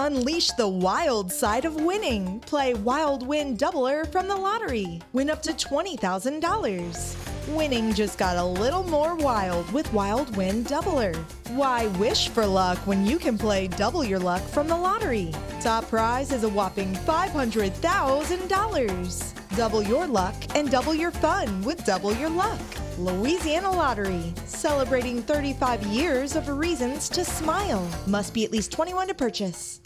Unleash the wild side of winning. Play Wild Win Doubler from the lottery. Win up to $20,000. Winning just got a little more wild with Wild Win Doubler. Why wish for luck when you can play double your luck from the lottery? Top prize is a whopping $500,000. Double your luck and double your fun with Double Your Luck. Louisiana Lottery, celebrating 35 years of reasons to smile. Must be at least 21 to purchase.